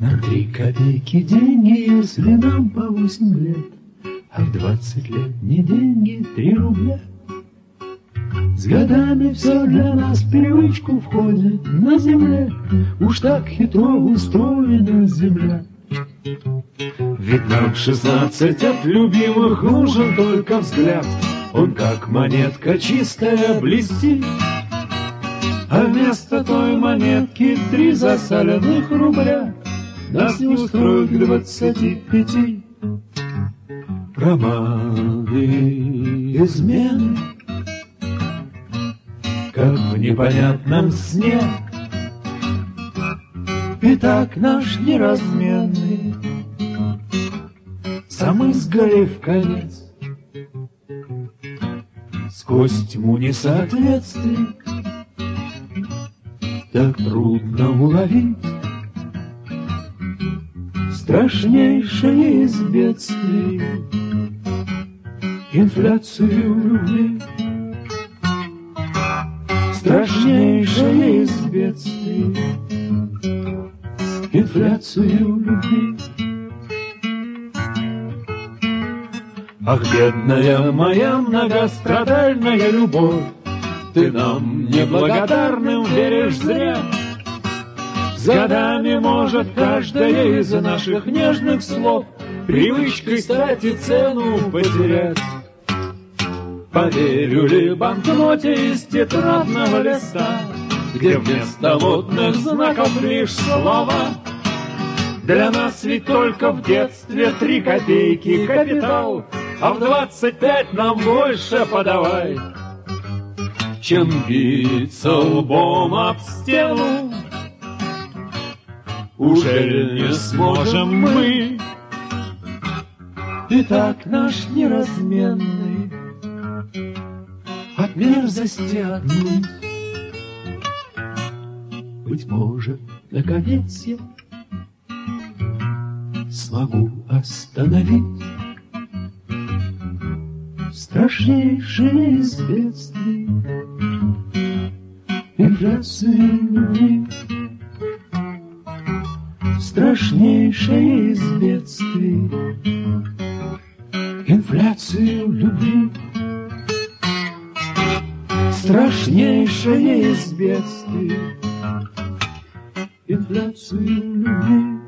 На 3 копейки деньги, если нам по 8 лет, а в 20 лет не деньги 3 рубля. С годами все для нас в привычку входит на земле, уж так хитро устроена земля. Ведь нам 16 от любимых нужен только взгляд, он как монетка чистая блестит. А вместо той монетки 3 засаленных рубля нас не устроят к 25. Романы, измены, как в непонятном сне, пятак наш неразменный, замызгали в конец. Сквозь тьму несоответствий так трудно уловить страшнейшее из бедствий — инфляцию любви. Страшнейшее из бедствий — инфляцию любви. Ах, бедная моя многострадальная любовь, ты нам неблагодарным веришь зря. С годами может каждое из наших нежных слов привычкой стать и цену потерять. Поверю ли банкноте из тетрадного листа, где вместо модных знаков лишь слова? Для нас ведь только в детстве 3 копейки капитал, а в 25 нам больше подавай. Чем биться лбом об стену, ужели не сможем мы? Итак, наш неразменный от мерзости отнюдь. Быть может, наконец я смогу остановить страшнейшее из бедствий — инфляцию любви. Страшнейшее из бедствий — инфляцию любви. Страшнейшее из бедствий — инфляцию любви.